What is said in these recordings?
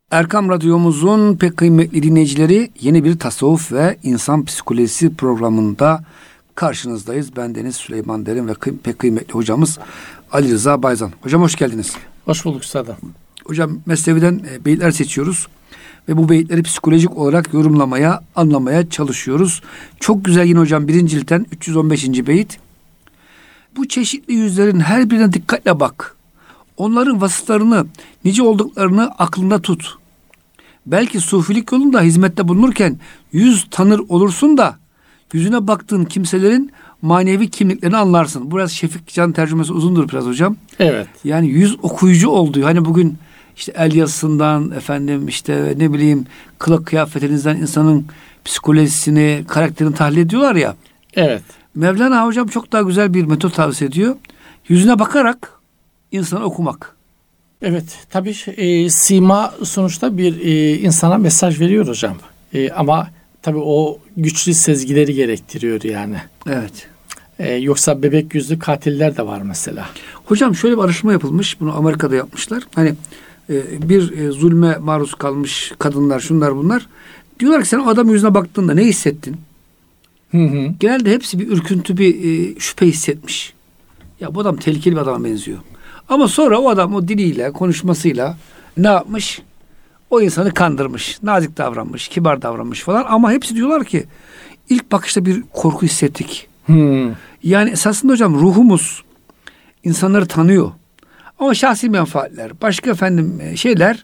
Erkam Radyomuzun pek kıymetli dinleyicileri, yeni bir tasavvuf ve insan psikolojisi programında karşınızdayız. Ben Deniz Süleyman Derin ve pek kıymetli hocamız Ali Rıza Bayzan. Hocam hoş geldiniz. Hoş bulduk üstadım. Hocam Mesnevi'den beyitler seçiyoruz ve bu beyitleri psikolojik olarak yorumlamaya, anlamaya çalışıyoruz. Çok güzel yine hocam 1. ciltten 315. beyit. Bu çeşitli yüzlerin her birine dikkatle bak. Onların vasıflarını, nice olduklarını aklında tut. Belki sufilik yolunda hizmette bulunurken yüz tanır olursun da yüzüne baktığın kimselerin manevi kimliklerini anlarsın. Biraz Şefik Can tercümesi uzundur biraz hocam. Evet. Yani yüz okuyucu olduğu. Hani bugün işte el yazısından işte ne bileyim kılık kıyafetinizden insanın psikolojisini, karakterini tahlil ediyorlar ya. Evet. Mevlana hocam çok daha güzel bir metot tavsiye ediyor. Yüzüne bakarak insanı okumak. Evet. Tabii sima sonuçta bir insana mesaj veriyor hocam. Ama tabii o güçlü sezgileri gerektiriyor yani. Evet. Yoksa bebek yüzlü katiller de var mesela. Hocam şöyle bir araştırma yapılmış. Bunu Amerika'da yapmışlar. Hani bir zulme maruz kalmış kadınlar, şunlar bunlar. Diyorlar ki sen o adamın yüzüne baktığında ne hissettin? Hı. Genelde hepsi bir ürküntü, bir şüphe hissetmiş. Ya bu adam tehlikeli bir adama benziyor. Ama sonra o adam o diliyle, konuşmasıyla ne yapmış? O insanı kandırmış, nazik davranmış, kibar davranmış falan. Ama hepsi diyorlar ki ilk bakışta bir korku hissettik. Yani esasında hocam ruhumuz insanları tanıyor. Ama şahsi menfaatler, başka şeyler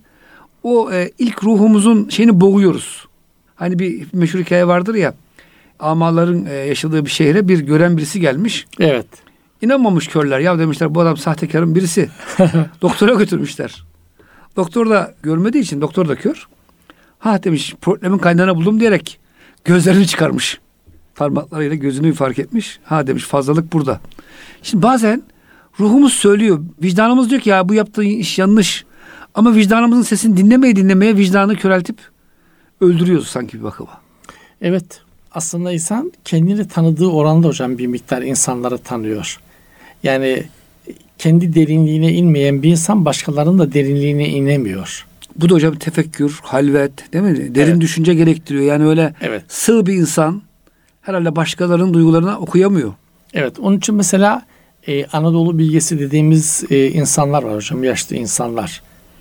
o ilk ruhumuzun şeyini boğuyoruz. Hani bir meşhur hikaye vardır ya, amaların yaşadığı bir şehre bir gören birisi gelmiş. Evet. İnanmamış körler. Ya demişler bu adam sahtekarın birisi. Doktora götürmüşler. Doktor da görmediği için doktor da kör. Ha demiş problemin kaynağını buldum diyerek gözlerini çıkarmış. Parmaklarıyla gözünü fark etmiş. Ha demiş fazlalık burada. Şimdi bazen ruhumuz söylüyor. Vicdanımız diyor ki ya bu yaptığın iş yanlış. Ama vicdanımızın sesini dinlemeye vicdanı köreltip öldürüyoruz sanki bir bakıma. Evet. Aslında insan kendini tanıdığı oranda hocam bir miktar insanları tanıyor. Yani kendi derinliğine inmeyen bir insan başkalarının da derinliğine inemiyor. Bu da hocam tefekkür, halvet değil mi? Derin düşünce gerektiriyor. Yani öyle sığ bir insan herhalde başkalarının duygularını okuyamıyor. Evet. Onun için mesela Anadolu bilgesi dediğimiz insanlar var hocam. Yaşlı insanlar.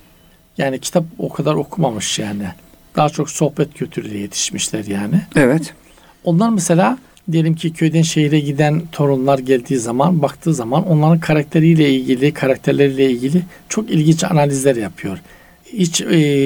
Yani kitap o kadar okumamış yani. Daha çok sohbet kültürüyle yetişmişler yani. Evet. Onlar mesela diyelim ki köyden şehire giden torunlar geldiği zaman baktığı zaman onların karakterleriyle ilgili çok ilginç analizler yapıyor. Hiç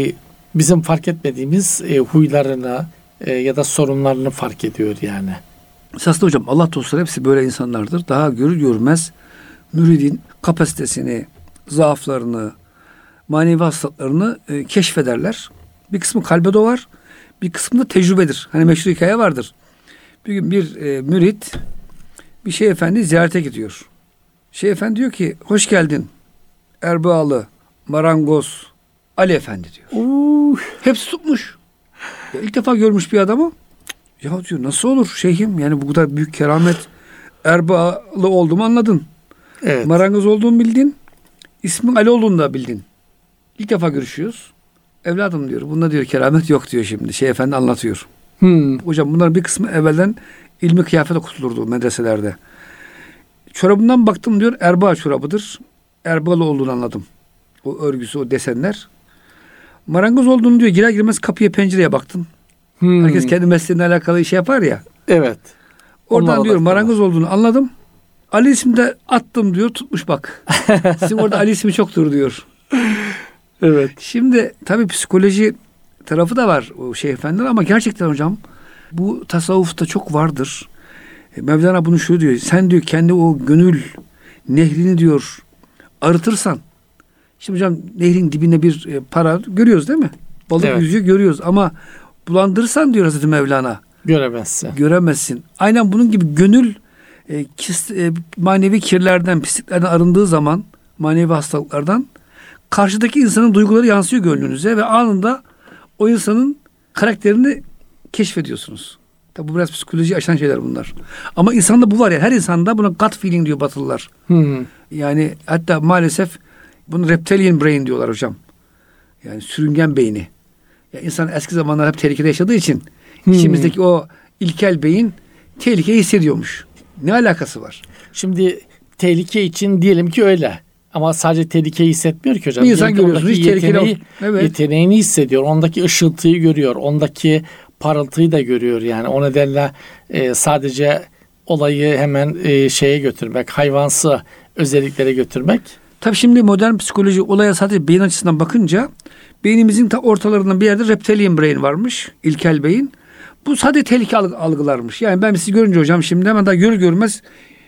bizim fark etmediğimiz huylarını ya da sorunlarını fark ediyor yani. Esasında hocam Allah dostları hepsi böyle insanlardır. Daha görür görmez müridin kapasitesini, zaaflarını, manevi hastalıklarını keşfederler. Bir kısmı kalbe doğar, bir kısmı da tecrübedir. Hani meşhur hikaye vardır. Bir gün bir mürit bir Şeyh Efendi ziyarete gidiyor. Şeyh Efendi diyor ki hoş geldin Erbaalı, marangoz Ali Efendi diyor. Hepsi tutmuş. Ya ilk defa görmüş bir adamı. Ya diyor nasıl olur şeyhim yani bu kadar büyük keramet, Erbaalı olduğumu anladın. Evet. Marangoz olduğumu bildin. İsmin Ali olduğunu da bildin. İlk defa görüşüyoruz. Evladım diyor bunda diyor keramet yok diyor şimdi. Şeyh Efendi anlatıyor. Hocam bunların bir kısmı evvelden ilmi kıyafet okutulurdu medreselerde. Çorabından baktım diyor erbaa çorabıdır. Erbaalı olduğunu anladım. O örgüsü, o desenler. Marangoz olduğunu diyor girer girmez kapıya pencereye baktım. Herkes kendi mesleğine alakalı şey yapar ya. Evet. Oradan diyor marangoz olduğunu anladım. Ali ismi de attım diyor tutmuş bak. Sizin orada Ali ismi çoktur diyor. Evet. Şimdi tabii psikoloji tarafı da var o Şeyh Efendiler ama gerçekten hocam bu tasavvufta çok vardır. Mevlana bunu şöyle diyor. Sen diyor kendi o gönül nehrini diyor arıtırsan. Şimdi hocam nehrin dibinde bir para görüyoruz değil mi? Balık yüzüyor görüyoruz ama bulandırırsan diyor Hazreti Mevlana. Göremezsin. Aynen bunun gibi gönül manevi kirlerden, pisliklerden arındığı zaman manevi hastalıklardan karşıdaki insanın duyguları yansıyor gönlünüze ve anında o insanın karakterini keşfediyorsunuz. Tabi bu biraz psikolojiyi aşan şeyler bunlar. Ama insanda bu var ya her insanda buna gut feeling diyor Batılılar. Yani hatta maalesef bunu reptilian brain diyorlar hocam. Yani sürüngen beyni. Yani insan eski zamanlar hep tehlikede yaşadığı için içimizdeki o ilkel beyin tehlikeyi hissediyormuş. Ne alakası var? Şimdi tehlike için diyelim ki öyle. Ama sadece tehlikeyi hissetmiyor ki hocam. Bir insan görüyorsunuz hiç tehlikeli. Evet. Yeteneğini hissediyor. Ondaki ışıltıyı görüyor. Ondaki parıltıyı da görüyor yani. O nedenle sadece olayı hemen şeye götürmek, hayvansı özelliklere götürmek. Tabii şimdi modern psikoloji olaya sadece beyin açısından bakınca beynimizin ta ortalarından bir yerde reptilian brain varmış. İlkel beyin. Bu sadece tehlike algılarmış. Yani ben sizi görünce hocam şimdi hemen daha görür görmez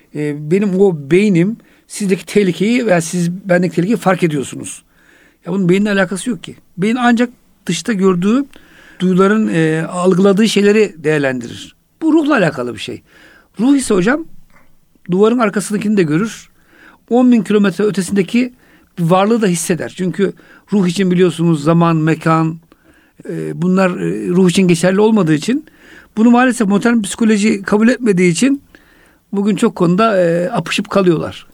benim o beynim sizdeki tehlikeyi veya siz bendeki tehlikeyi fark ediyorsunuz. Ya bunun beyinle alakası yok ki. Beyin ancak dışta gördüğü duyuların algıladığı şeyleri değerlendirir. Bu ruhla alakalı bir şey. Ruh ise hocam duvarın arkasındakini de görür. 10.000 kilometre ötesindeki varlığı da hisseder. Çünkü ruh için biliyorsunuz zaman, mekan bunlar ruh için geçerli olmadığı için bunu maalesef modern psikoloji kabul etmediği için bugün çok konuda apışıp kalıyorlar.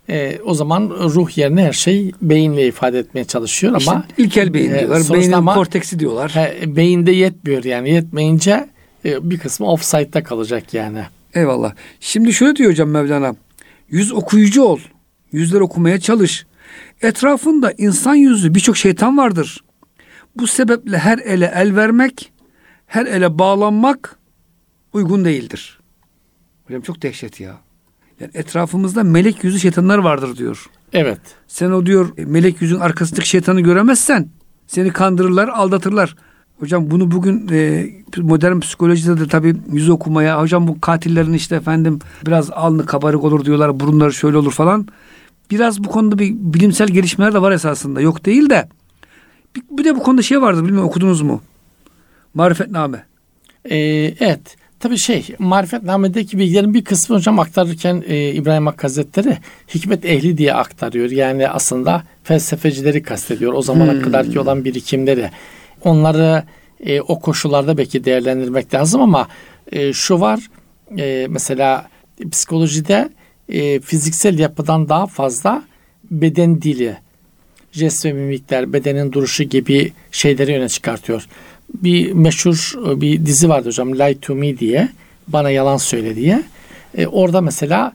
O zaman ruh yerine her şey beyinle ifade etmeye çalışıyor İşte ama ilkel beyin diyorlar. Beynin korteksi diyorlar. Beyinde yetmiyor yani. Yetmeyince bir kısmı offside'da kalacak yani. Eyvallah. Şimdi şöyle diyor hocam Mevlana. Yüz okuyucu ol. Yüzler okumaya çalış. Etrafında insan yüzlü birçok şeytan vardır. Bu sebeple her ele el vermek, her ele bağlanmak uygun değildir. Hocam çok dehşet ya. Yani etrafımızda melek yüzlü şeytanlar vardır diyor. Evet. Sen o diyor melek yüzün arkasındaki şeytanı göremezsen seni kandırırlar, aldatırlar. Hocam bunu bugün modern psikolojide de tabii yüz okumaya, hocam bu katillerin işte efendim biraz alnı kabarık olur diyorlar, burunları şöyle olur falan. Biraz bu konuda bir bilimsel gelişmeler de var esasında. Yok değil de. Bir de bu konuda şey vardı, bilmiyorum okudunuz mu? Marifetname. Evet. Tabii Marifetname'deki bilgilerin bir kısmı hocam aktarırken İbrahim Hakkı Hazretleri hikmet ehli diye aktarıyor. Yani aslında felsefecileri kastediyor. O zamana kadarki olan birikimleri. Onları o koşullarda belki değerlendirmek lazım ama şu var mesela psikolojide fiziksel yapıdan daha fazla beden dili, jest ve mimikler, bedenin duruşu gibi şeyleri öne çıkartıyor. Bir meşhur bir dizi vardı hocam, Lie to Me diye, bana yalan söyle diye. Orada mesela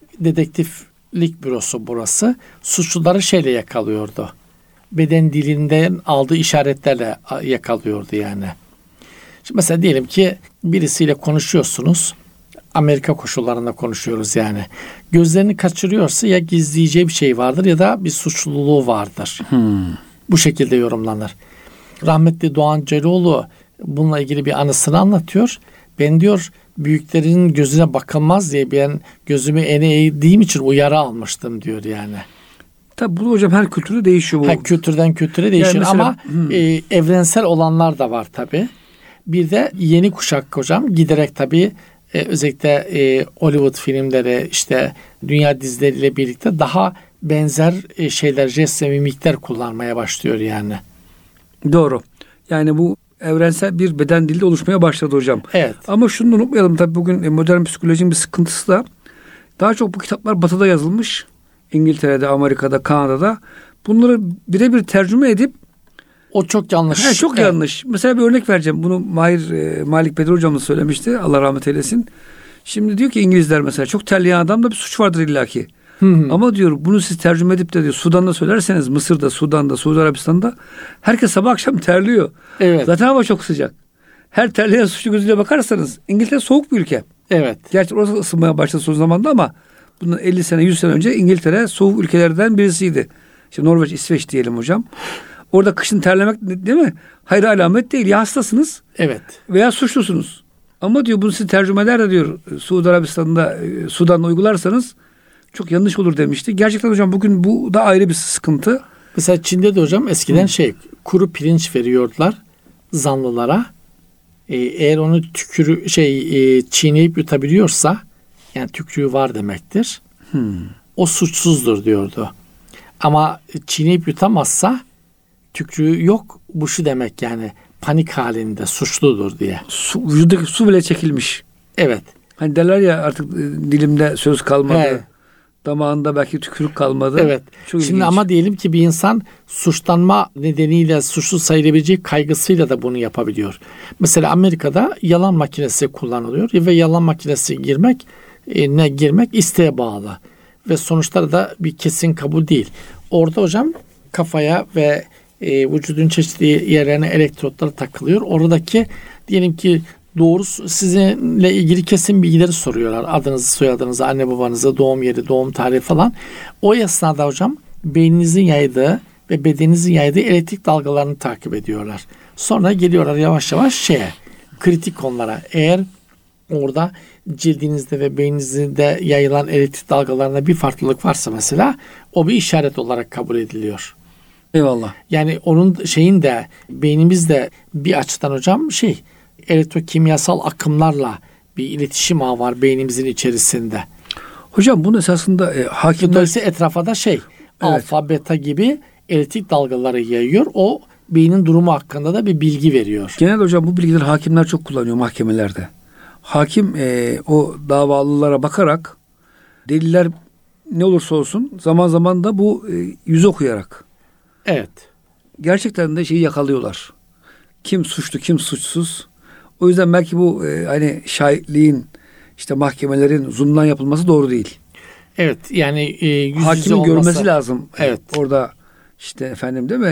dedektiflik bürosu burası, suçluları şeyle yakalıyordu. Beden dilinden aldığı işaretlerle yakalıyordu yani. Şimdi mesela diyelim ki birisiyle konuşuyorsunuz. Amerika koşullarında konuşuyoruz yani. Gözlerini kaçırıyorsa ya gizleyeceği bir şey vardır ya da bir suçluluğu vardır. Bu şekilde yorumlanır. Rahmetli Doğan Ceyloğlu bununla ilgili bir anısını anlatıyor. Ben diyor büyüklerin gözüne bakılmaz diye ben gözümü ene eğdiğim için uyarı almıştım diyor yani. Tabii bu hocam her kültürde değişiyor bu. Kültürden kültüre değişiyor yani mesela, ama evrensel olanlar da var tabii. Bir de yeni kuşak hocam giderek tabii özellikle Hollywood filmleri işte dünya dizileriyle birlikte daha benzer şeyler, jest ve mimikler kullanmaya başlıyor yani. Doğru. Yani bu evrensel bir beden dili oluşmaya başladı hocam. Evet. Ama şunu da unutmayalım tabii bugün modern psikolojinin bir sıkıntısı da daha çok bu kitaplar Batı'da yazılmış. İngiltere'de, Amerika'da, Kanada'da. Bunları birebir tercüme edip o çok yanlış. Çok yanlış. Mesela bir örnek vereceğim. Bunu Malik Bedir hocamız söylemişti. Allah rahmet eylesin. Şimdi diyor ki İngilizler mesela çok terleyen adamda bir suç vardır illaki. Ama diyor bunu siz tercüme edip de diyor Sudan'da söylerseniz Mısır'da, Sudan'da, Suudi Arabistan'da herkes sabah akşam terliyor. Evet. Zaten hava çok sıcak. Her terleyen suçlu gözüyle bakarsanız İngiltere soğuk bir ülke. Evet. Gerçi orası ısınmaya başladı son zamanda ama bundan 50 sene 100 sene önce İngiltere soğuk ülkelerden birisiydi. İşte Norveç, İsveç diyelim hocam. Orada kışın terlemek değil mi? Hayır alamet değil. Ya hastasınız evet. veya suçlusunuz. Ama diyor bunu siz tercümeler de diyor Suudi Arabistan'da, Sudan'da uygularsanız çok yanlış olur demişti. Gerçekten hocam bugün bu da ayrı bir sıkıntı. Mesela Çin'de de hocam eskiden kuru pirinç veriyorlar zanlılara. Eğer onu çiğneyip yutabiliyorsa yani tükürüğü var demektir. O suçsuzdur diyordu. Ama çiğneyip yutamazsa tükrüğü yok, bu şu demek yani panik halinde suçludur diye. Vücuttaki su bile çekilmiş. Evet. Hani derler ya artık dilimde söz kalmadı. Damağında belki tükürük kalmadı. Evet. Çok Şimdi ilginç. ama diyelim ki bir insan suçlanma nedeniyle suçlu sayılabileceği kaygısıyla da bunu yapabiliyor. Mesela Amerika'da yalan makinesi kullanılıyor ve yalan makinesi girmek isteğe bağlı ve sonuçları da bir kesin kabul değil. Orada hocam kafaya ve vücudun çeşitli yerlerine elektrotları takılıyor. Oradaki diyelim ki doğru sizinle ilgili kesin bilgileri soruyorlar. Adınızı, soyadınızı, anne babanızı, doğum yeri, doğum tarihi falan. O esnada hocam beyninizin yaydığı ve bedeninizin yaydığı elektrik dalgalarını takip ediyorlar. Sonra geliyorlar yavaş yavaş kritik konulara. Eğer orada cildinizde ve beyninizde yayılan elektrik dalgalarında bir farklılık varsa mesela o bir işaret olarak kabul ediliyor. Eyvallah. Yani onun de beynimizde bir açıdan hocam elektrokimyasal akımlarla bir iletişim ağı var beynimizin içerisinde. Hocam bunun esasında hakimler... Dolayısıyla etrafa da alfa, beta gibi elektrik dalgaları yayıyor. O beynin durumu hakkında da bir bilgi veriyor. Genel hocam bu bilgileri hakimler çok kullanıyor mahkemelerde. Hakim o davalılara bakarak deliller ne olursa olsun zaman zaman da bu yüz okuyarak. Evet. Gerçekten de yakalıyorlar. Kim suçlu, kim suçsuz. O yüzden belki bu hani şahitliğin mahkemelerin Zoom'dan yapılması doğru değil. Evet yani yüz hakimin görmesi lazım. Evet. Orada efendim değil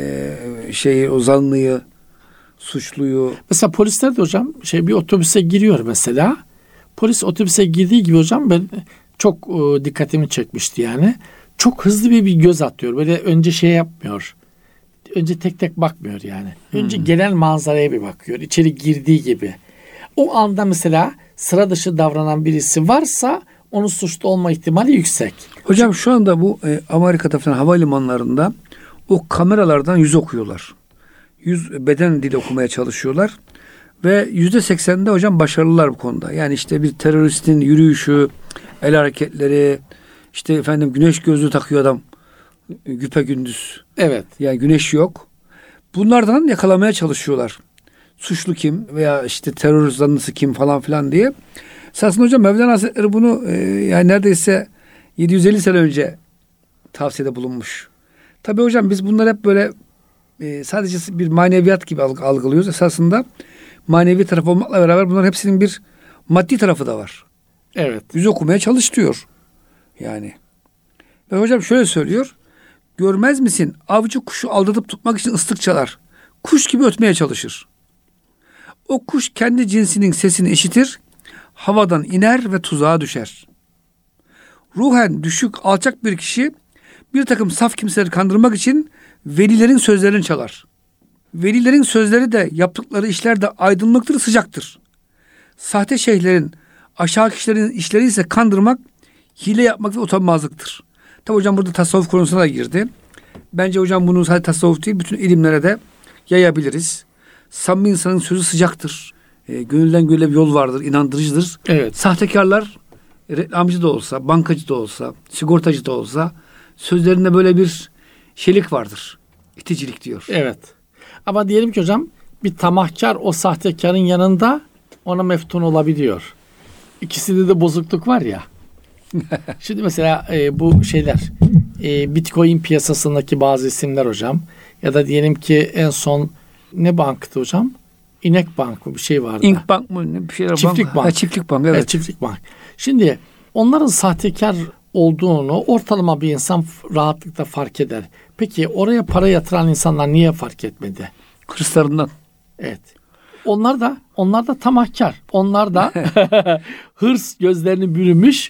mi? O zanlıyı, suçluyu. Mesela polisler de hocam bir otobüse giriyor mesela. Polis otobüse girdiği gibi hocam ben çok dikkatimi çekmişti yani. Çok hızlı bir göz atıyor. Böyle önce yapmıyor. Önce tek tek bakmıyor yani. Önce genel manzaraya bir bakıyor. İçeri girdiği gibi. O anda mesela sıra dışı davranan birisi varsa onun suçlu olma ihtimali yüksek. Hocam şu anda bu Amerika'da falan havalimanlarında o kameralardan yüz okuyorlar. Beden dili okumaya çalışıyorlar. Ve %80'de hocam başarılılar bu konuda. Yani bir teröristin yürüyüşü, el hareketleri, güneş gözlüğü takıyor adam güpegündüz. Evet. Yani güneş yok. Bunlardan yakalamaya çalışıyorlar. Suçlu kim veya terör zanlısı kim falan filan diye. Esasında hocam Mevlana Hazretleri bunu yani neredeyse 750 sene önce tavsiyede bulunmuş. Tabii hocam biz bunlar hep böyle sadece bir maneviyat gibi algılıyoruz. Esasında manevi tarafı olmakla beraber bunların hepsinin bir maddi tarafı da var. Evet. Yüz okumaya çalış diyor. Yani. Ve hocam şöyle söylüyor. Görmez misin? Avcı kuşu aldatıp tutmak için ıslık çalar. Kuş gibi ötmeye çalışır. O kuş kendi cinsinin sesini işitir. Havadan iner ve tuzağa düşer. Ruhen düşük, alçak bir kişi bir takım saf kimseleri kandırmak için velilerin sözlerini çalar. Velilerin sözleri de yaptıkları işler de aydınlıktır, sıcaktır. Sahte şeyhlerin, aşağı kişilerin işleri ise kandırmak, hile yapmak ve utanmazlıktır. Tabi hocam burada tasavvuf konusuna da girdi. Bence hocam bunu sadece tasavvuf değil, bütün ilimlere de yayabiliriz. Samimi insanın sözü sıcaktır. Gönülden gönüle bir yol vardır, inandırıcıdır. Evet. Sahtekarlar, reklamcı da olsa, bankacı da olsa, sigortacı da olsa sözlerinde böyle bir şeylik vardır. İticilik diyor. Evet. Ama diyelim ki hocam bir tamahkar o sahtekarın yanında ona meftun olabiliyor. İkisinde de bozukluk var ya. Şimdi mesela bu Bitcoin piyasasındaki bazı isimler hocam ya da diyelim ki en son ne banktı hocam? İnek Bank mı bir şey vardı. İnk Bank mı? Bir şeyler Çiftlik Bank. Çiftlik Bank evet. Çiftlik Bank. Şimdi onların sahtekar olduğunu ortalama bir insan rahatlıkla fark eder. Peki oraya para yatıran insanlar niye fark etmedi? Hırslarından. Evet. Onlar da tamahkar. Onlar da hırs gözlerini bürümüş.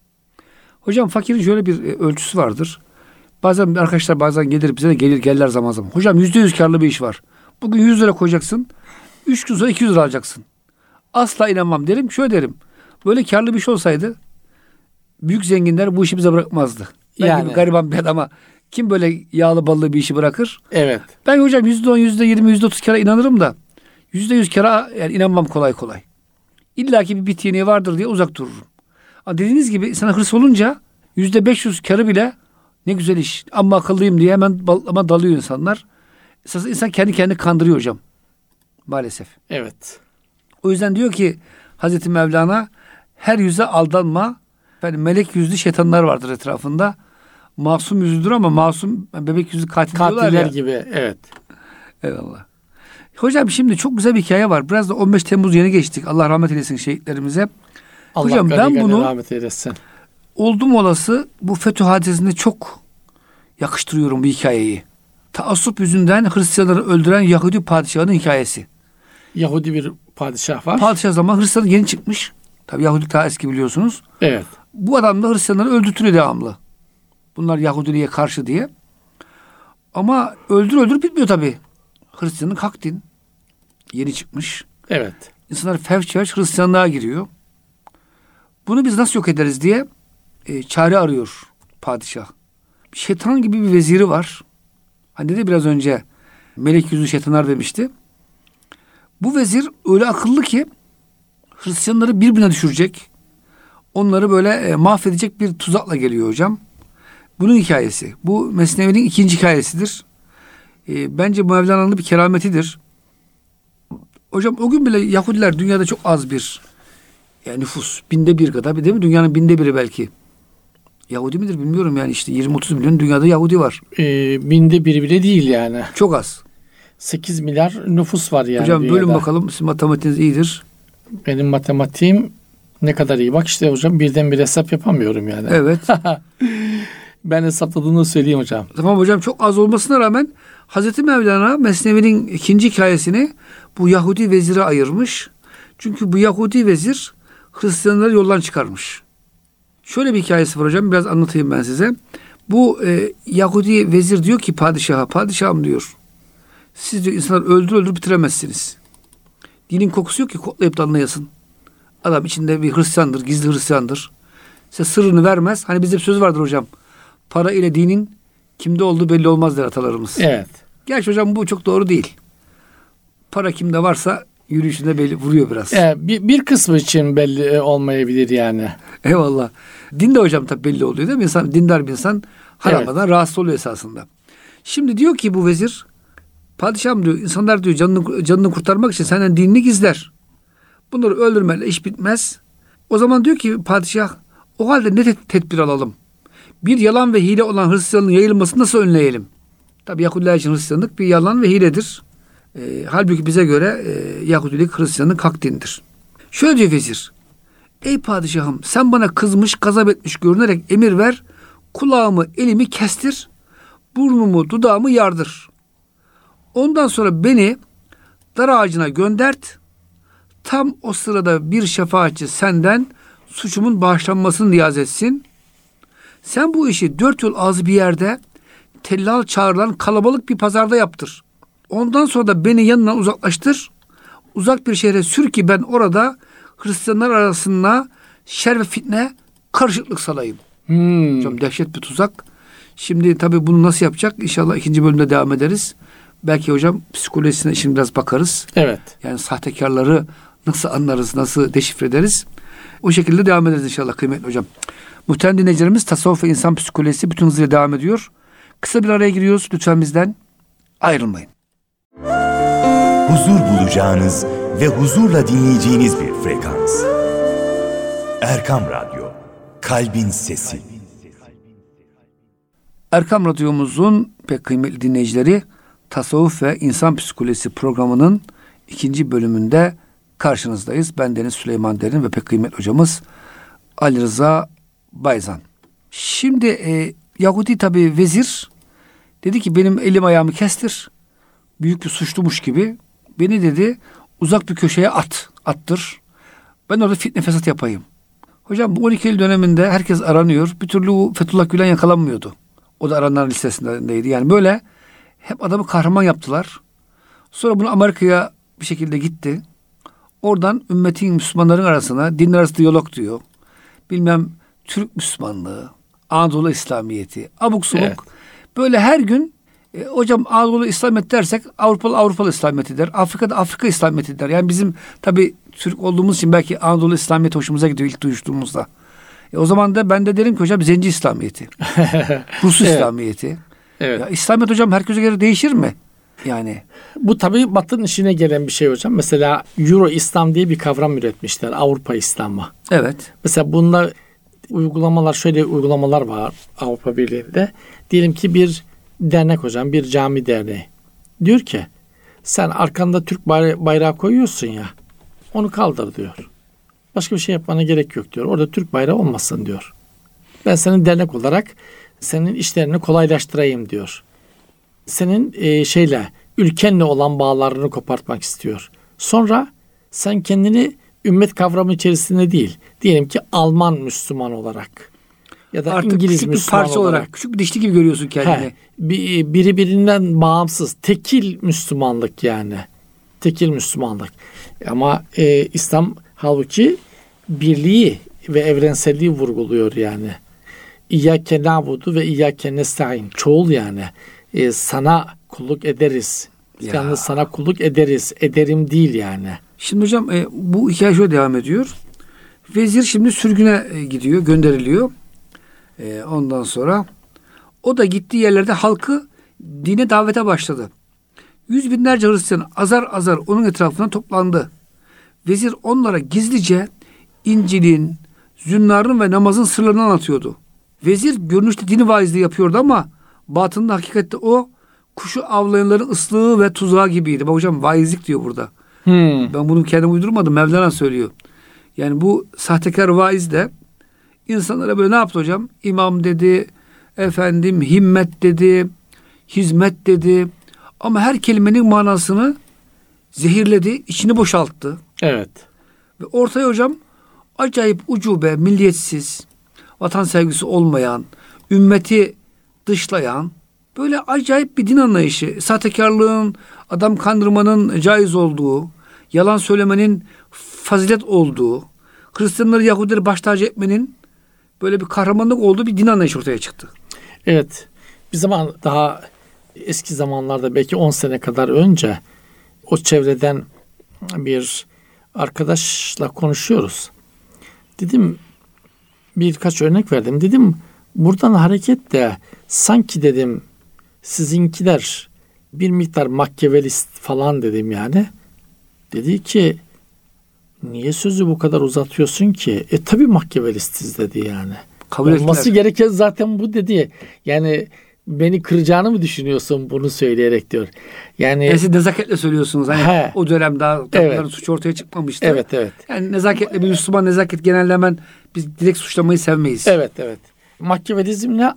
Hocam fakirin şöyle bir ölçüsü vardır. Bazen arkadaşlar gelir bize de gelirler zaman zaman. Hocam %100 karlı bir iş var. Bugün 100 lira koyacaksın. 3 gün sonra 200 lira alacaksın. Asla inanmam derim. Şöyle derim. Böyle karlı bir iş olsaydı büyük zenginler bu işi bize bırakmazdı. Ben gibi gariban bir adama kim böyle yağlı ballı bir işi bırakır? Evet. Ben hocam %10, %20, %30 kara inanırım da %100 kara yani inanmam kolay kolay. İlla ki bir bit yeniği vardır diye uzak dururum. Ama dediğiniz gibi sana hırs olunca %500 karı bile ne güzel iş. Amma akıllıyım diye hemen dalıyor insanlar. Esas insan kendi kendini kandırıyor hocam. Maalesef. Evet. O yüzden diyor ki Hazreti Mevlana her yüze aldanma, Yani melek yüzlü şeytanlar vardır etrafında. Masum yüzlüdür ama masum bebek yüzlü katil diyorlar Katiller ya. gibi, evet. Eyvallah. Hocam şimdi çok güzel bir hikaye var. Biraz da 15 Temmuz yeni geçtik. Allah rahmet eylesin şehitlerimize. Allah Hocam ben bunu rahmet eylesin. oldum olası bu FETÖ hadisesinde çok yakıştırıyorum bu hikayeyi. Taassup yüzünden Hristiyanları öldüren Yahudi padişahının hikayesi. Yahudi bir padişah var. Padişah zaman Hristiyan yeni çıkmış. Tabii Yahudi daha eski biliyorsunuz. Evet. Bu adam da Hristiyanları öldürtüyor devamlı. Bunlar Yahudiliğe karşı diye. Ama öldür bitmiyor tabii. Hristiyanlık hak din. Yeni çıkmış. Evet. İnsanlar fevç Hristiyanlığa giriyor. Bunu biz nasıl yok ederiz diye çare arıyor padişah. Şeytan gibi bir veziri var. Hani dedi biraz önce melek yüzlü şeytanlar demişti. Bu vezir öyle akıllı ki Hristiyanları birbirine düşürecek. Onları böyle mahvedecek bir tuzakla geliyor hocam. Bunun hikayesi. Bu Mesnevi'nin ikinci hikayesidir. Bence Mevlana'nın bir kerametidir. Hocam o gün bile Yahudiler dünyada çok az bir nüfus. 1/1000 kadar. Değil mi? Dünyanın 1/1000'i belki. Yahudi midir bilmiyorum yani işte 20-30 milyon dünyada Yahudi var. 1/1000 bile değil yani. Çok az. 8 milyar nüfus var yani. Hocam dünyada. bölün bakalım. Sizin matematiğiniz iyidir. Benim matematiğim ne kadar iyi. Bak işte hocam birden bir hesap yapamıyorum yani. Evet. Ben hesapladığını söyleyeyim hocam. Tamam hocam çok az olmasına rağmen Hazreti Mevlana Mesnevi'nin ikinci hikayesini bu Yahudi vezire ayırmış. Çünkü bu Yahudi vezir Hristiyanları yoldan çıkarmış. Şöyle bir hikayesi var hocam biraz anlatayım ben size. Bu Yahudi vezir diyor ki padişaha, padişahım diyor. Siz diyor insanları öldür bitiremezsiniz. Dinin kokusu yok ki koklayıp da anlayasın. Adam içinde bir Hristiyandır, gizli Hristiyandır. Size sırrını vermez. Hani bizde bir söz vardır hocam. Para ile dinin kimde olduğu belli olmaz der atalarımız. Evet. Gerçi hocam bu çok doğru değil. Para kimde varsa yürüyüşünde belli vuruyor biraz. Bir kısmı için belli olmayabilir yani. Eyvallah. Din de hocam tabii belli oluyor değil mi? İnsan, dindar bir insan haramadan rahatsız oluyor esasında. Şimdi diyor ki bu vezir, padişahım diyor, insanlar diyor canını kurtarmak için senden dinini gizler. Bunları öldürmeyle iş bitmez. O zaman diyor ki padişah, o halde ne tedbir alalım? Bir yalan ve hile olan Hristiyanlığın yayılmasını nasıl önleyelim? Tabii Yahudiler için Hristiyanlık bir yalan ve hiledir. Halbuki bize göre Yahudilik Hristiyanlık hak dindir. Şöyle diyor vezir. Ey padişahım sen bana kızmış, gazap etmiş görünerek emir ver. Kulağımı, elimi kestir. Burnumu, dudağımı yardır. Ondan sonra beni dar ağacına göndert. Tam o sırada bir şefaatçi senden suçumun bağışlanmasını niyaz etsin. Sen bu işi 4 yol ağzı bir yerde tellal çağrılan kalabalık bir pazarda yaptır. Ondan sonra da beni yanından uzaklaştır. Uzak bir şehre sür ki ben orada Hristiyanlar arasında şer ve fitne karışıklık salayım. Hocam dehşet bir tuzak. Şimdi tabii bunu nasıl yapacak? İnşallah ikinci bölümde devam ederiz. Belki hocam psikolojisine şimdi biraz bakarız. Evet. Yani sahtekarları nasıl anlarız, nasıl deşifre ederiz? O şekilde devam ederiz inşallah kıymetli hocam. Muhterem dinleyicilerimiz tasavvuf ve insan psikolojisi bütün hızıyla devam ediyor. Kısa bir araya giriyoruz. Lütfen bizden ayrılmayın. Huzur bulacağınız ve huzurla dinleyeceğiniz bir frekans. Erkam Radyo, Kalbin Sesi. Erkam Radyomuzun pek kıymetli dinleyicileri, Tasavvuf ve İnsan Psikolojisi programının ikinci bölümünde karşınızdayız. Ben Deniz Süleyman Derin ve pek kıymetli hocamız Ali Rıza Bayzan. Şimdi Yahudi tabii vezir dedi ki benim elim ayağımı kestir. Büyük bir suçlumuş gibi. Beni dedi uzak bir köşeye attır. Ben orada fitne fesat yapayım. Hocam bu 12 Eylül döneminde herkes aranıyor. Bir türlü Fethullah Gülen yakalanmıyordu. O da arananların listesindeydi. Yani böyle hep adamı kahraman yaptılar. Sonra bunu Amerika'ya bir şekilde gitti. Oradan ümmetin Müslümanların arasına dinler arası diyalog diyor. Bilmem Türk Müslümanlığı, Anadolu İslamiyeti, abuk subuk. Evet. Böyle her gün hocam Anadolu İslamiyet dersek Avrupalı İslamiyeti der. Afrika'da Afrika İslamiyeti der. Yani bizim tabii Türk olduğumuz için belki Anadolu İslamiyeti hoşumuza gidiyor ilk duyuştuğumuzda. O zaman da ben de derim ki hocam Zenci İslamiyeti. Rus evet. İslamiyeti. Evet. Ya, İslamiyet hocam herkese göre değişir mi? Yani. Bu tabii Batı'nın işine gelen bir şey hocam. Mesela Euro İslam diye bir kavram üretmişler. Avrupa İslam'ı. Evet. Mesela bunda uygulamalar, şöyle uygulamalar var Avrupa Birliği'nde. Diyelim ki bir dernek hocam, bir cami derneği. Diyor ki sen arkanda Türk bayrağı koyuyorsun ya, onu kaldır diyor. Başka bir şey yapmana gerek yok diyor. Orada Türk bayrağı olmasın diyor. Ben senin dernek olarak senin işlerini kolaylaştırayım diyor. Senin ülkenle olan bağlarını kopartmak istiyor. Sonra sen kendini ümmet kavramı içerisinde değil, diyelim ki Alman Müslüman olarak ya da artık İngiliz küçük Müslüman bir parça olarak, küçük bir dişli gibi görüyorsun kendini. Biri birinden bağımsız, tekil Müslümanlık yani. Tekil Müslümanlık. Ama İslam halbuki birliği ve evrenselliği vurguluyor yani. İyyâke na'budu ve iyyâke nestaîn. Çoğul yani. Sana kulluk ederiz. Yalnız sana kulluk ederiz. Ederim değil yani. Şimdi hocam bu hikaye şöyle devam ediyor. Vezir şimdi sürgüne gidiyor, gönderiliyor. Ondan sonra o da gittiği yerlerde halkı dine davete başladı. Yüz binlerce Hristiyan azar azar onun etrafına toplandı. Vezir onlara gizlice İncil'in, zünnarın ve namazın sırlarını anlatıyordu. Vezir görünüşte dini vaizliği yapıyordu ama batında hakikatte o kuşu avlayanların ıslığı ve tuzağı gibiydi. Bak hocam vaizlik diyor burada. Ben bunu kendim uydurmadım. Mevlana söylüyor. Yani bu sahtekar vaiz de insanlara böyle ne yaptı hocam? İmam dedi, efendim himmet dedi, hizmet dedi. Ama her kelimenin manasını zehirledi, içini boşalttı. Evet. Ve ortaya hocam acayip ucube, milliyetsiz, vatan sevgisi olmayan, ümmeti dışlayan böyle acayip bir din anlayışı, sahtekarlığın, adam kandırmanın caiz olduğu, yalan söylemenin fazilet olduğu, Hristiyanları, Yahudileri baş tacı etmenin böyle bir kahramanlık olduğu bir din anlayışı ortaya çıktı. Evet. Bir zaman daha eski zamanlarda belki 10 sene kadar önce o çevreden bir arkadaşla konuşuyoruz. Dedim birkaç örnek verdim. Dedim buradan hareketle sanki dedim sizinkiler bir miktar Makyavelist falan dedim yani. Dedi ki niye sözü bu kadar uzatıyorsun ki? Tabii Makyavelistiz dedi yani. Kabul olması ettiler. gereken zaten bu dedi. Yani beni kıracağını mı düşünüyorsun bunu söyleyerek diyor. Yani siz nezaketle söylüyorsunuz. Hani o dönem daha bunların suçu ortaya çıkmamıştı. Evet, evet. Yani nezaketle bir Müslüman nezaket genelde hemen biz direkt suçlamayı sevmeyiz. Evet, evet. Makyavelizmle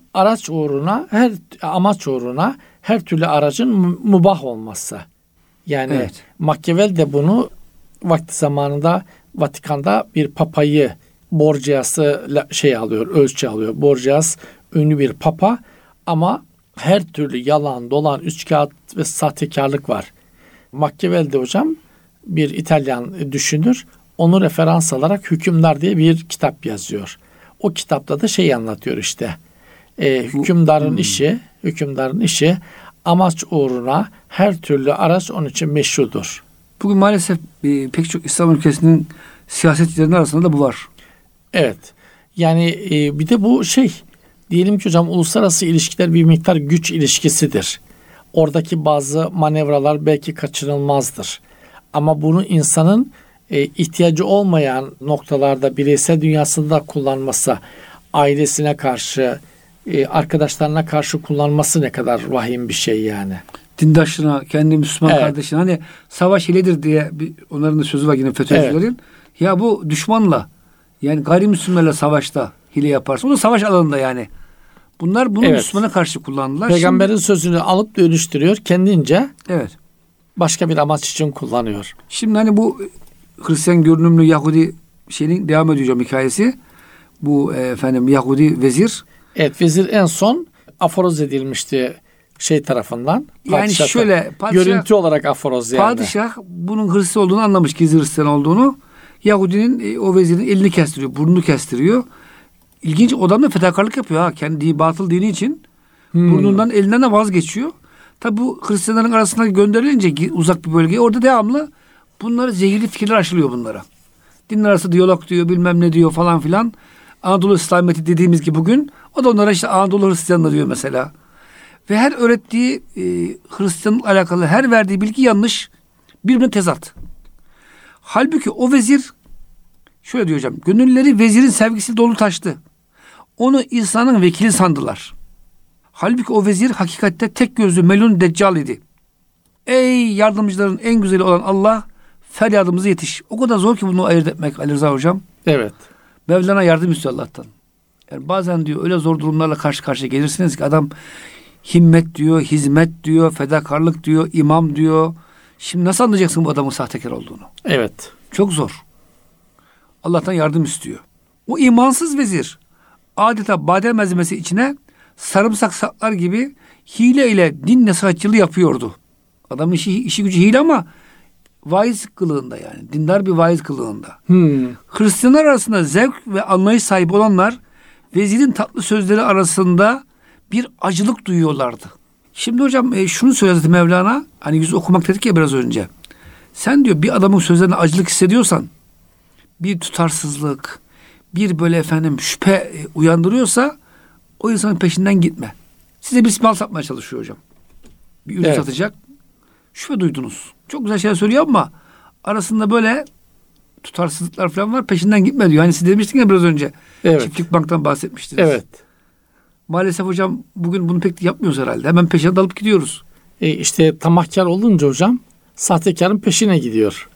amaç uğruna her türlü aracın mubah olması. Yani Makyavel de bunu vakti zamanında Vatikan'da bir papayı Borgias'ı ölçü alıyor. Borgias ünlü bir papa ama her türlü yalan, dolan, üçkağıt ve sahtekarlık var. Makyavel de hocam bir İtalyan düşünür. Onu referans alarak Hükümdar diye bir kitap yazıyor. O kitapta da anlatıyor işte. Hükümdarın işi amaç uğruna her türlü araç onun için meşrudur. Bugün maalesef pek çok İslam ülkesinin siyasetçilerinin arasında da bu var. Evet. Yani bir de bu diyelim ki hocam uluslararası ilişkiler bir miktar güç ilişkisidir. Oradaki bazı manevralar belki kaçınılmazdır. Ama bunu insanın ihtiyacı olmayan noktalarda bireysel dünyasında kullanması, ailesine karşı, arkadaşlarına karşı kullanması ne kadar vahim bir şey yani. Dindaşına, kendi Müslüman kardeşine hani savaş hiledir diye onların da sözü var yine FETÖ'cülerin. Evet. Ya bu düşmanla yani gayrimüslimlerle savaşta hile yaparsın. O da savaş alanında yani. Bunlar bunu Müslümana karşı kullandılar. Peygamberin sözünü alıp dönüştürüyor kendince. Evet. Başka bir amaç için kullanıyor. Şimdi hani bu Hristiyan görünümlü Yahudi devam ediyor hikayesi. Bu Yahudi vezir. Evet, vezir en son aforoz edilmişti tarafından. Yani şöyle görüntü olarak aforoz yani. Padişah bunun Hristiyan olduğunu anlamış, gizli Hristiyan olduğunu. Yahudinin o vezirin elini kestiriyor, burnunu kestiriyor. İlginç, adam da fedakarlık yapıyor ha. Kendi batıl dini için burnundan elinden de vazgeçiyor. Tabi bu Hristiyanların arasına gönderilince uzak bir bölgeye orada devamlı bunları zehirli fikirler aşılıyor bunlara. Dinler arası diyalog diyor, bilmem ne diyor falan filan. Anadolu İslamiyeti dediğimiz gibi bugün o da onlara Anadolu Hristiyanlığı diyor mesela. Ve her öğrettiği Hristiyanlıkla alakalı her verdiği bilgi yanlış, birbirine tezat. Halbuki o vezir şöyle diyor hocam, gönülleri vezirin sevgisiyle dolu taştı. onu İsa'nın vekili sandılar. Halbuki o vezir hakikatte tek gözlü melun deccal idi. Ey yardımcıların en güzeli olan Allah, feryadımıza yetiş. O kadar zor ki bunu ayırt etmek Ali Rıza hocam. Evet. Mevlana yardım istiyor Allah'tan. Yani bazen diyor öyle zor durumlarla karşı karşıya gelirsiniz ki adam himmet diyor, hizmet diyor, fedakarlık diyor, imam diyor. Şimdi nasıl anlayacaksın bu adamın sahtekar olduğunu? Evet. Çok zor. Allah'tan yardım istiyor. O imansız vezir adeta badem ezmesi içine sarımsak saklar gibi hile ile din nasihatçılığı yapıyordu. Adamın işi gücü hile ama vaiz kılığında yani. Dindar bir vaiz kılığında. Hristiyanlar arasında zevk ve anlayış sahibi olanlar vezirin tatlı sözleri arasında bir acılık duyuyorlardı. Şimdi hocam şunu söyledi Mevlana. Hani yüz okumak dedik ya biraz önce. Sen diyor bir adamın sözlerine acılık hissediyorsan, bir tutarsızlık, bir böyle şüphe uyandırıyorsa o insanın peşinden gitme. Size bir mal satmaya çalışıyor hocam. Bir ürün satacak. Şüphe duydunuz. Çok güzel şeyler söylüyor ama arasında böyle tutarsızlıklar falan var. Peşinden gitme diyor. Hani siz demiştin ya biraz önce. Evet. Çiftlik banktan bahsetmiştiniz. Evet. Maalesef hocam bugün bunu pek yapmıyoruz herhalde. Hemen peşine dalıp gidiyoruz. İşte tamahkar olunca hocam sahtekarın peşine gidiyor.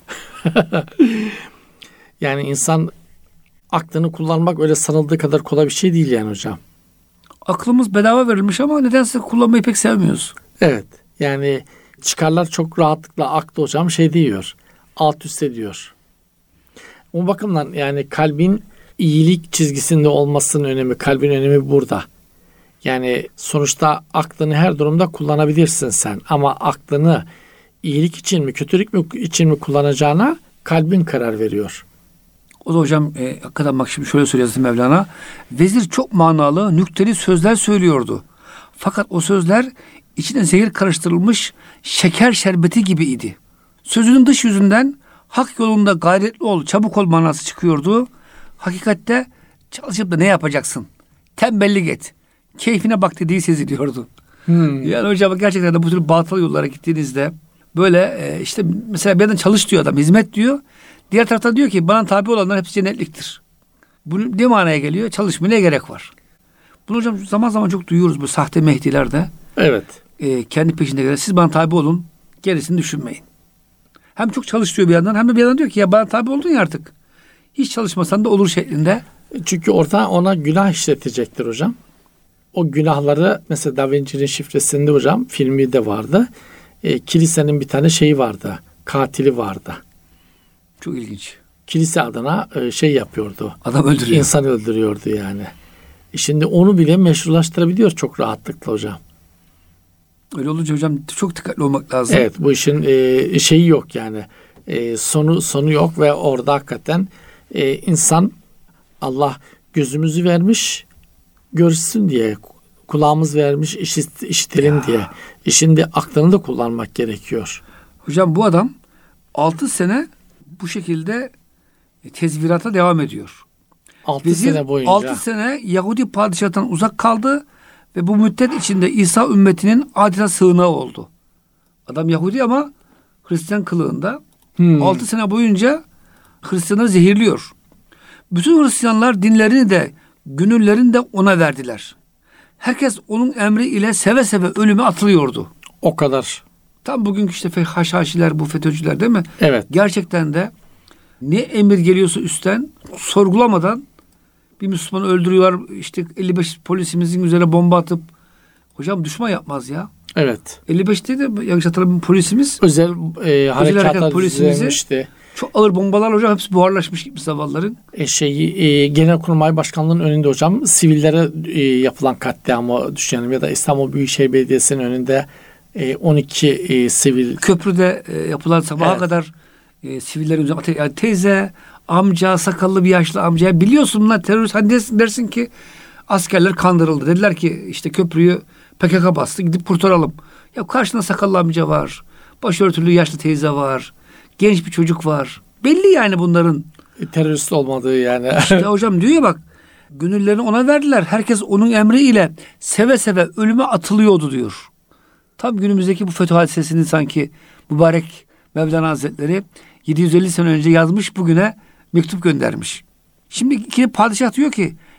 Yani insan aklını kullanmak öyle sanıldığı kadar kolay bir şey değil yani hocam. Aklımız bedava verilmiş ama nedense kullanmayı pek sevmiyoruz. Evet. Yani çıkarlar çok rahatlıkla aklı hocam diyor. Alt üst ediyor. O bakımdan yani kalbin iyilik çizgisinde olmasının önemi, kalbin önemi burada. Yani sonuçta aklını her durumda kullanabilirsin sen. Ama aklını iyilik için mi, kötülük için mi kullanacağına kalbin karar veriyor. O da hocam hakikaten bak şimdi şöyle söylüyor Mevlana. Vezir çok manalı, nükteli sözler söylüyordu. Fakat o sözler içine zehir karıştırılmış şeker şerbeti gibiydi. Sözünün dış yüzünden hak yolunda gayretli ol, çabuk ol manası çıkıyordu. Hakikatte çalışıp da ne yapacaksın? Tembellik et. Keyfine bak dediği seziliyordu. Yani hocam gerçekten de bu tür batıl yollara gittiğinizde böyle işte mesela bir yandan çalış diyor adam, hizmet diyor. Diğer taraftan diyor ki bana tabi olanlar hepsi cennetliktir. Bu ne manaya geliyor? Çalışmaya ne gerek var? Bunu hocam zaman zaman çok duyuyoruz bu sahte mehdilerde. Evet. Kendi peşinde gelen siz bana tabi olun, gerisini düşünmeyin. Hem çok çalış diyor bir yandan hem de bir yandan diyor ki ya bana tabi oldun ya artık. Hiç çalışmasan da olur şeklinde. Çünkü orada ona günah işletecektir hocam. O günahları mesela Da Vinci'nin şifresinde hocam filmi de vardı. Kilisenin bir tane vardı. Katili vardı. Çok ilginç. Kilise adına yapıyordu. Adam öldürüyor. İnsan öldürüyordu yani. Şimdi onu bile meşrulaştırabiliyor çok rahatlıkla hocam. Öyle olunca hocam çok dikkatli olmak lazım. Evet, bu işin yok yani. Sonu yok ve orada hakikaten insan Allah gözümüzü vermiş görsün diye, kulağımız vermiş işitelim diye. Şimdi aklını da kullanmak gerekiyor. Hocam bu adam 6 sene bu şekilde tezvirata devam ediyor. 6 sene boyunca. 6 sene Yahudi padişahından uzak kaldı ve bu müddet içinde İsa ümmetinin adeta sığınağı oldu. Adam Yahudi ama Hristiyan kılığında. 6 sene boyunca Hristiyanları zehirliyor. Bütün Hristiyanlar dinlerini de gönüllerini de ona verdiler. Herkes onun emri ile seve seve ölüme atılıyordu. O kadar. Tam bugünkü işte haşhaşiler, bu FETÖ'cüler değil mi? Evet. Gerçekten de ne emir geliyorsa üstten sorgulamadan bir Müslümanı öldürüyorlar. İşte 55 polisimizin üzerine bomba atıp hocam düşman yapmaz ya. Evet. 55'te de yanlış hatırlamıyorum polisimiz. Özel harekat polisimizi çok ağır bombalar hocam hepsi buharlaşmış gibi zavalların. Genelkurmay Başkanlığı'nın önünde hocam sivillere yapılan katliamı düşünelim ya da İstanbul Büyükşehir Belediyesi'nin önünde 12 sivil. Köprüde yapılan sabaha kadar sivillerin üzerine yani teyze, amca, sakallı bir yaşlı amca biliyorsun bunlar terörist. Hani dersin ki askerler kandırıldı. Dediler ki işte köprüyü PKK bastı gidip kurtaralım. Ya karşında sakallı amca var. Başörtülü yaşlı teyze var. Genç bir çocuk var. Belli yani bunların. Terörist olmadığı yani. İşte hocam diyor ya bak gönüllerini ona verdiler. Herkes onun emriyle seve seve ölüme atılıyordu diyor. Tam günümüzdeki bu FETÖ hadisesini sanki mübarek Mevlana Hazretleri 750 sene önce yazmış bugüne mektup göndermiş. Şimdi iki padişah diyor ki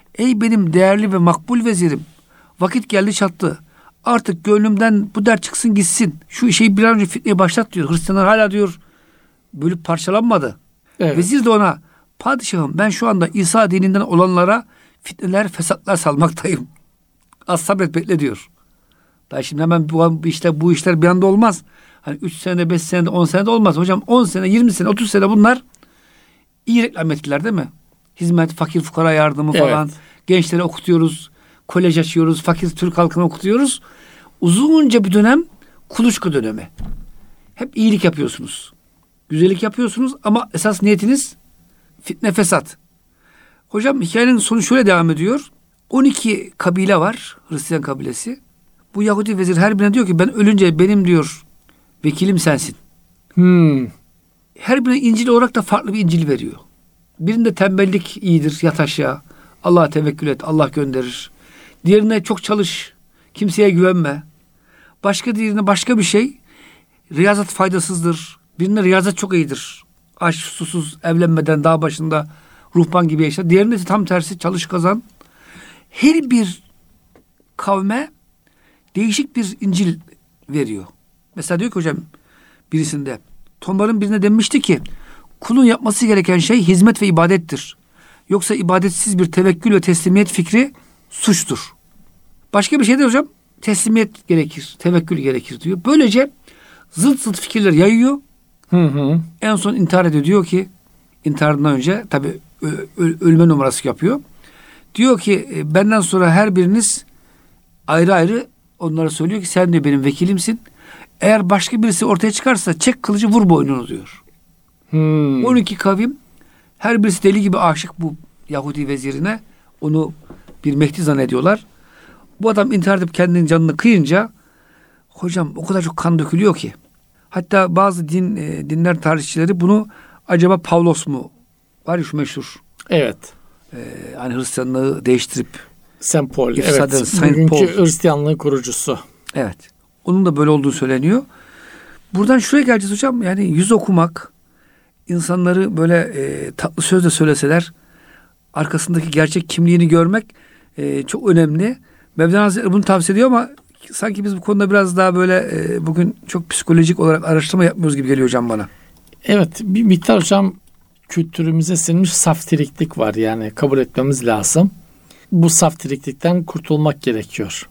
Ey benim değerli ve makbul vezirim, vakit geldi çattı. Artık gönlümden bu dert çıksın gitsin. Şu işi bir an önce fitneyi başlat diyor. Hristiyanlar hala diyor bölüp parçalanmadı. Evet. Vezir de ona, padişahım ben şu anda İsa dininden olanlara fitneler, fesatlar salmaktayım. Az sabret bekle diyor. Daha şimdi hemen bu işler bir anda olmaz. Hani 3 senede, 5 senede, 10 senede olmaz. Hocam 10 sene, 20 sene, 30 sene bunlar iyi reklam ettiler değil mi? Hizmet, fakir fukara yardımı falan. Evet. Gençlere okutuyoruz. Kolej açıyoruz. Fakir Türk halkına okutuyoruz. Uzunca bir dönem kuluçka dönemi. Hep iyilik yapıyorsunuz. Güzellik yapıyorsunuz ama esas niyetiniz fitne fesat. Hocam hikayenin sonu şöyle devam ediyor. 12 kabile var. Hristiyan kabilesi. Bu Yahudi vezir her birine diyor ki ben ölünce benim diyor vekilim sensin. Her birine İncil olarak da farklı bir İncil veriyor. Birinde tembellik iyidir, yat aşağı. Allah'a tevekkül et, Allah gönderir. Diğerine çok çalış, kimseye güvenme. Başka diğerine başka bir şey. Riyazat faydasızdır. Birine riyazat çok iyidir. Aç, susuz, evlenmeden dağ başında ruhban gibi yaşa. Diğerine de tam tersi, çalış kazan. Her bir kavme değişik bir İncil veriyor. Mesela diyor ki hocam birisinde, Tomar'ın birine denmişti ki kulun yapması gereken şey hizmet ve ibadettir. Yoksa ibadetsiz bir tevekkül ve teslimiyet fikri suçtur. Başka bir şey de hocam teslimiyet gerekir, tevekkül gerekir diyor. Böylece zıt fikirler yayıyor. En son intihar ediyor. Diyor ki intiharından önce tabii ölme numarası yapıyor. Diyor ki benden sonra her biriniz ayrı ayrı onlara söylüyor ki sen diyor benim vekilimsin. Eğer başka birisi ortaya çıkarsa çek kılıcı vur boynunu diyor. 12 kavim her birisi deli gibi aşık bu Yahudi vezirine. Onu bir Mehdi zannediyorlar. Bu adam intihar edip kendinin canını kıyınca hocam o kadar çok kan dökülüyor ki. Hatta bazı dinler tarihçileri bunu acaba Pavlos mu? Var ya şu meşhur. Evet. Hani Hristiyanlığı değiştirip Saint Paul. İfsaden Evet. Saint Bugünkü Paul. Hristiyanlığın kurucusu. Evet. Onun da böyle olduğu söyleniyor. Buradan şuraya geleceğiz hocam. Yani yüz okumak, insanları böyle tatlı sözle söyleseler, arkasındaki gerçek kimliğini görmek çok önemli. Mevlana Hazretleri bunu tavsiye ediyor ama sanki biz bu konuda biraz daha böyle bugün çok psikolojik olarak araştırma yapmıyoruz gibi geliyor hocam bana. Evet. Bir miktar hocam kültürümüze sinmiş saftiriklik var. Yani kabul etmemiz lazım. Bu saftiriklikten kurtulmak gerekiyor.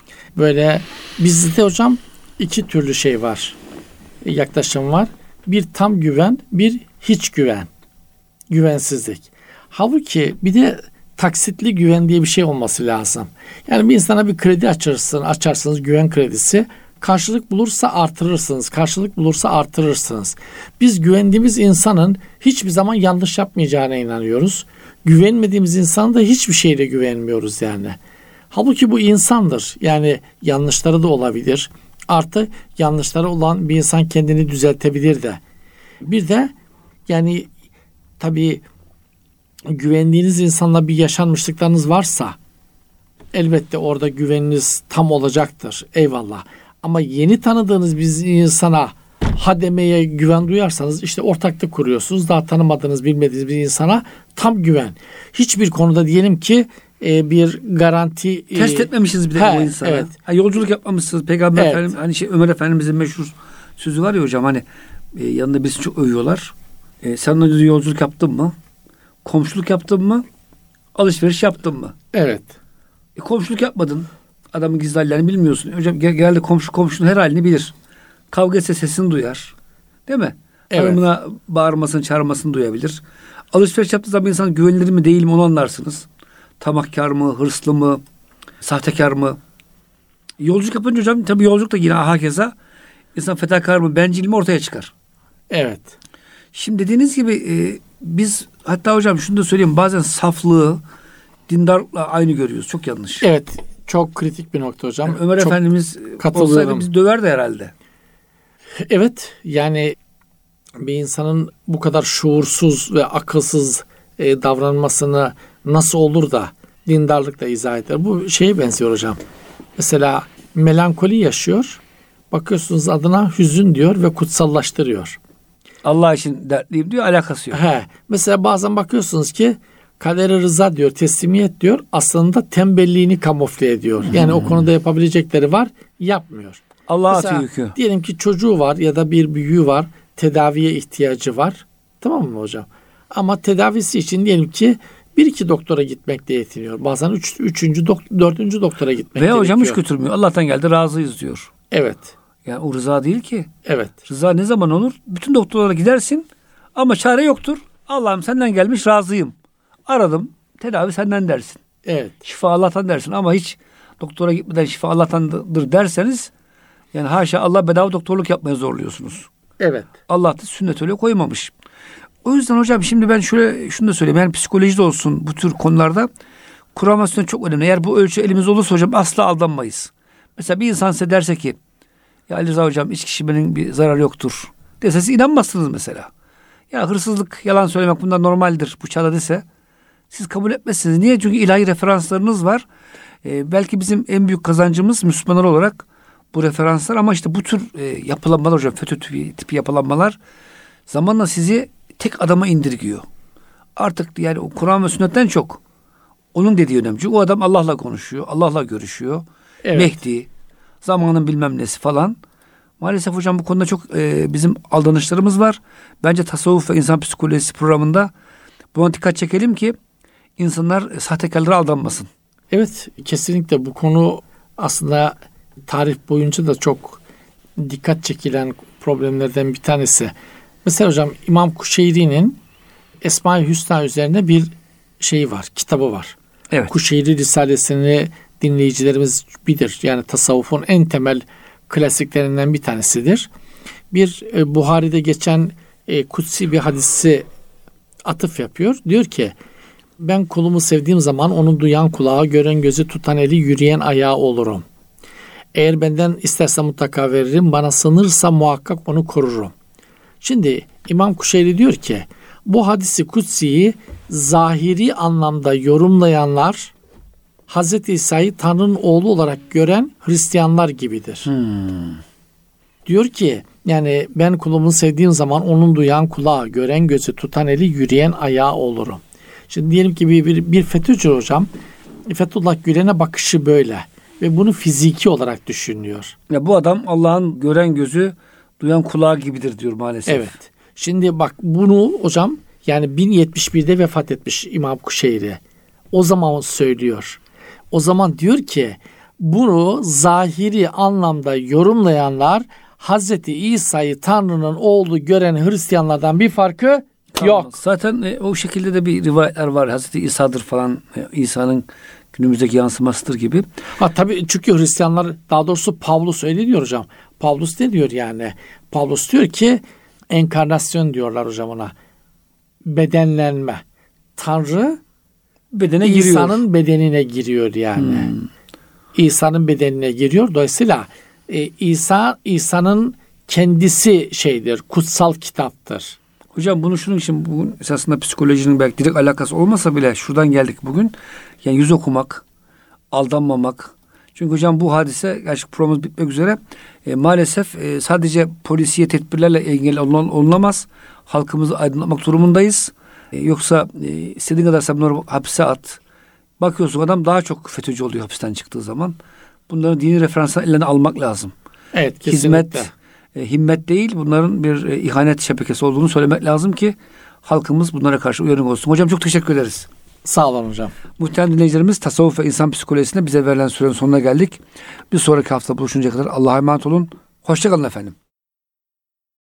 Böyle bizde hocam iki türlü şey var. Yaklaşım var. Bir tam güven, bir hiç güven. Güvensizlik. Halbuki bir de taksitli güven diye bir şey olması lazım. Yani bir insana bir kredi açarsınız güven kredisi. Karşılık bulursa artırırsınız. Karşılık bulursa artırırsınız. Biz güvendiğimiz insanın hiçbir zaman yanlış yapmayacağına inanıyoruz. Güvenmediğimiz insana da hiçbir şeyle güvenmiyoruz yani. Halbuki bu insandır. Yani yanlışları da olabilir. Artı yanlışları olan bir insan kendini düzeltebilir de. Bir de yani tabii güvendiğiniz insanla bir yaşanmışlıklarınız varsa elbette orada güveniniz tam olacaktır. Eyvallah. Ama yeni tanıdığınız bir insana hademeye güven duyarsanız işte ortaklık kuruyorsunuz. Daha tanımadığınız, bilmediğiniz bir insana tam güven. Hiçbir konuda diyelim ki bir garanti test etmemişsiniz bir de o insana. Evet. Yolculuk yapmamışsınız. Peygamber Evet. Efendimiz hani Ömer Efendimizin meşhur sözü var ya hocam hani yanında birisi çok övüyorlar. Sen önce yolculuk yaptın mı? Komşuluk yaptın mı? Alışveriş yaptın mı? Evet. Komşuluk yapmadın. Adamın gizli hallerini bilmiyorsun. Hocam genelde komşunun her halini bilir. Kavga etse sesini duyar. Değil mi? Evet. Hanımına bağırmasını, çağırmasını duyabilir. Alışveriş yaptığı zaman insan güvenilir mi değil mi onu anlarsınız. Tamahkar mı, hırslı mı, sahtekar mı? Yolculuk yapınca hocam tabii yolculuk da yine hakeza insan fedakar mı, bencil mi ortaya çıkar. Evet. Şimdi dediğiniz gibi biz hatta hocam şunu da söyleyeyim bazen saflığı dindarlıkla aynı görüyoruz. Çok yanlış. Evet. Çok kritik bir nokta hocam. Yani Ömer çok Efendimiz olsaydı bizi döverdi herhalde. Evet. Yani bir insanın bu kadar şuursuz ve akılsız davranmasını nasıl olur da dindarlıkla izah eder. Bu şeye benziyor hocam. Mesela melankoli yaşıyor. Bakıyorsunuz adına hüzün diyor ve kutsallaştırıyor. Allah için dertliyim diyor alakası yok. Mesela bazen bakıyorsunuz ki kadere rıza diyor, teslimiyet diyor. Aslında tembelliğini kamufle ediyor. Yani o konuda yapabilecekleri var, yapmıyor. Allah'a Mesela atıyor yükü. diyelim ki çocuğu var ya da bir büyüğü var, tedaviye ihtiyacı var. Tamam mı hocam? Ama tedavisi için diyelim ki 1-2 doktora gitmekle yetiniyor. Bazen 3. 4. doktora gitmek Veya gerekiyor. hocam hiç götürmüyor. Allah'tan geldi, razıyız diyor. Evet. Yani o rıza değil ki. Evet. Rıza ne zaman olur? Bütün doktorlara gidersin ama çare yoktur. Allah'ım senden gelmiş, razıyım. Aradım, tedavi senden dersin. Evet. Şifa Allah'tan dersin ama hiç doktora gitmeden şifa Allah'tandır derseniz yani haşa, Allah bedava doktorluk yapmaya zorluyorsunuz. Evet. Allah da sünnet öyle koymamış. O yüzden hocam şimdi ben şunu da söyleyeyim. Yani psikolojide olsun bu tür konularda Kur'an ve sünnet çok önemli. Eğer bu ölçü elimizde olursa hocam asla aldanmayız. Mesela bir insan size derse ki ya Ali Rıza hocam içki içmenin bir zararı yoktur dese siz inanmazsınız mesela. Ya hırsızlık, yalan söylemek bundan normaldir bu çağda dese siz kabul etmezsiniz. Niye? Çünkü ilahi referanslarınız var. Belki bizim en büyük kazancımız Müslümanlar olarak bu referanslar ama işte bu tür yapılanmalar hocam, FETÖ tipi yapılanmalar zamanla sizi tek adama indirgiyor. Artık yani o Kur'an ve sünnetten çok onun dediği önemli. Çünkü o adam Allah'la konuşuyor, Allah'la görüşüyor. Evet. Mehdi, zamanın bilmem nesi falan. Maalesef hocam bu konuda çok bizim aldanışlarımız var. Bence tasavvuf ve insan psikolojisi programında buna dikkat çekelim ki insanlar sahtekarlara aldanmasın. Evet, kesinlikle bu konu aslında tarih boyunca da çok dikkat çekilen problemlerden bir tanesi. Mesela hocam İmam Kuşeyri'nin Esma-i Hüsna üzerine bir şeyi var, kitabı var. Evet. Kuşeyri Risalesini dinleyicilerimiz bilir. Yani tasavvufun en temel klasiklerinden bir tanesidir. Bir Buhari'de geçen kutsi bir hadisi atıf yapıyor. Diyor ki ben kulumu sevdiğim zaman onu duyan kulağı, gören gözü, tutan eli, yürüyen ayağı olurum. Eğer benden isterse mutlaka veririm, bana sınırsa muhakkak onu korurum. Şimdi İmam Kuşeyri diyor ki bu hadisi kutsiyi zahiri anlamda yorumlayanlar Hz. İsa'yı Tanrı'nın oğlu olarak gören Hristiyanlar gibidir. Diyor ki yani ben kulumu sevdiğim zaman onun duyan kulağı, gören gözü, tutan eli, yürüyen ayağı olurum. Şimdi diyelim ki bir FETÖ'cü hocam, Fethullah Gülen'e bakışı böyle ve bunu fiziki olarak düşünüyor. Ya bu adam Allah'ın gören gözü, duyan kulağı gibidir diyor maalesef. Evet. Şimdi bak bunu hocam yani 1071'de vefat etmiş İmam Kuşeyri. O zaman söylüyor. O zaman diyor ki bunu zahiri anlamda yorumlayanlar Hazreti İsa'yı Tanrı'nın oğlu gören Hristiyanlardan bir farkı yok. Zaten o şekilde de bir rivayetler var. Hazreti İsa'dır falan. İsa'nın günümüzdeki yansımasıdır gibi. Ha tabii çünkü Hristiyanlar daha doğrusu Pavlus öyle diyor hocam. Pavlus ne diyor yani? Pavlus diyor ki enkarnasyon diyorlar hocam ona. Bedenlenme. Tanrı Bedene giriyor. İsa'nın bedenine giriyor yani. İsa'nın bedenine giriyor. Dolayısıyla İsa'nın kendisi şeydir, kutsal kitaptır. Hocam bunu şunun için bugün esasında psikolojinin belki direkt alakası olmasa bile şuradan geldik bugün. Yani yüz okumak, aldanmamak. Çünkü hocam bu hadise gerçek programımız bitmek üzere. Maalesef sadece polisiye tedbirlerle engel olunamaz. Halkımızı aydınlatmak durumundayız. Yoksa istediğin kadar sen bunları hapse at. Bakıyorsun adam daha çok FETÖ'cü oluyor hapisten çıktığı zaman. Bunların dini referanslarını eline almak lazım. Evet kesinlikle. Himmet değil, bunların bir ihanet şebekesi olduğunu söylemek lazım ki halkımız bunlara karşı uyanık olsun. Hocam çok teşekkür ederiz. Sağ olun hocam. Muhterem dinleyicilerimiz, tasavvuf ve insan psikolojisinde bize verilen sürenin sonuna geldik. Bir sonraki hafta buluşuncaya kadar Allah'a emanet olun. Hoşça kalın efendim.